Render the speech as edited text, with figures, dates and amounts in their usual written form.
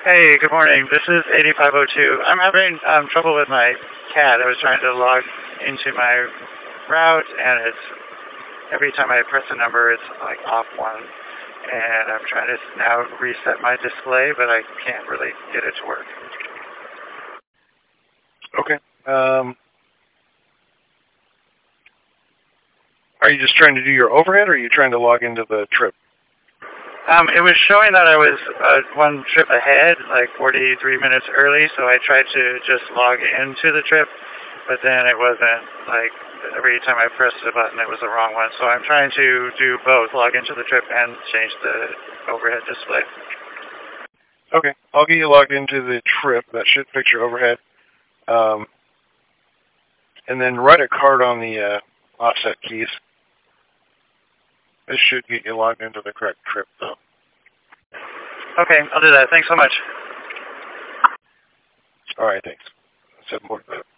Hey, good morning. This is 8502. I'm having trouble with my cat. I was trying to log into my route, and it's every time I press a number, it's like off one. And I'm trying to now reset my display, but I can't really get it to work. Okay. Are you just trying to do your overhead, or are you trying to log into the trip? It was showing that I was one trip ahead, like 43 minutes early, so I tried to just log into the trip, but then it wasn't, like, every time I pressed the button, it was the wrong one. So I'm trying to do both, log into the trip and change the overhead display. Okay, I'll get you logged into the trip. That should fix your overhead. And then write a card on the offset keys. This should get you logged into the correct trip, though. Okay, I'll do that. Thanks so much. All right, thanks. 7:45.